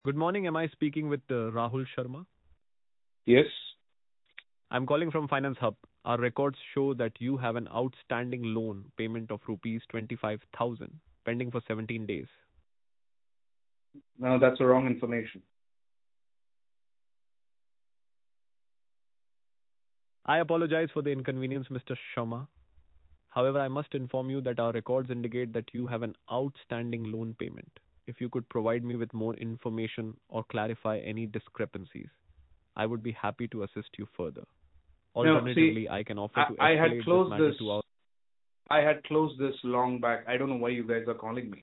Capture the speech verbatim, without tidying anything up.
Good morning. Am I speaking with uh, Rahul Sharma? Yes. I'm calling from Finance Hub. Our records show that you have an outstanding loan payment of rupees twenty-five thousand pending for seventeen days. No, that's the wrong information. I apologize for the inconvenience, Mister Sharma. However, I must inform you that our records indicate that you have an outstanding loan payment. If you could provide me with more information or clarify any discrepancies, I would be happy to assist you further. No, see, Alternatively, I can offer I, to I had escalate this closed matter this. to our. I had closed this long back. I don't know why you guys are calling me.